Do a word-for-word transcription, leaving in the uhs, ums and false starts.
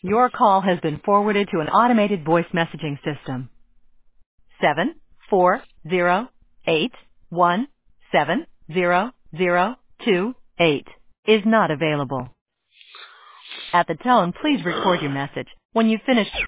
Your call has been forwarded to an automated voice messaging system. Seven four zero eight one seven zero zero two eight is not available. At the tone, please record your message. When you've finished